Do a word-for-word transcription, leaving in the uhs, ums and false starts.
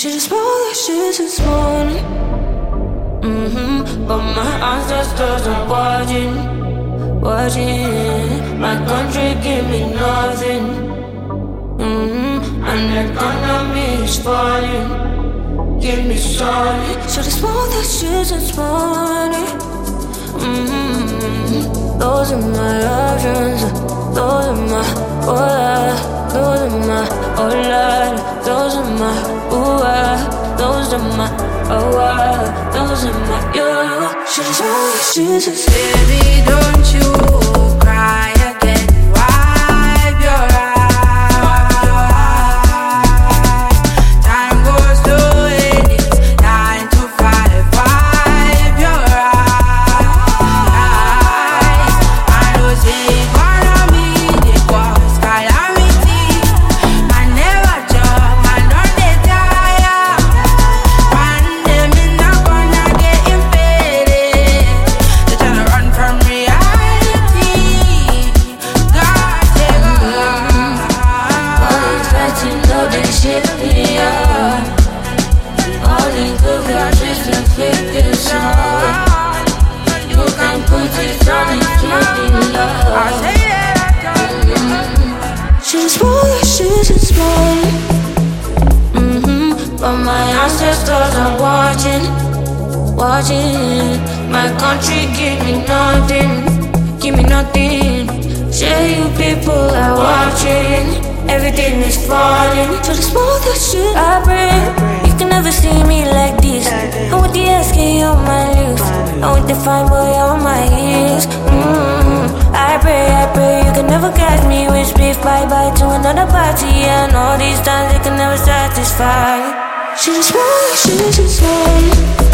Should've smelled that shit this morning. Mm-hmm. But my ancestors are watching, watching. My country give me nothing. Mm-hmm. And the economy is falling. Give me solid. Should've smelled that shit this morning. Mm-hmm. Those are my options. Those are my, oh yeah. Those are my, oh Lord. Those are my, ooh ah. Those are my, oh ah. Those are my, you. Should've told me she's a baby, don't you cry again. Wipe your eyes. Time goes slow and it's nine to five. Wipe your eyes. I know say economy they cause calamity. I never job, I don't dey tire. One day me not gonna get infected. They tryna run from reality. God take over. all these fighting, love and shit, yeah. All these good vibes and fake this on. You can put it on and keep it I love. say that I don't. Should've smelled that shit this morning. Mm-hmm. But my ancestors are watching, watching. My country give me nothing, give me nothing. Say you people are watching. Everything is falling. Should've smelled that shit I bring. You can never see me like this. I'm with the S K on my lips. I'm with the fine boy on my heels. Mm-hmm. I pray, I pray you can never catch me with beef. Bye bye to another party. And all these times they can never satisfy. Should've smelled that shit this morning.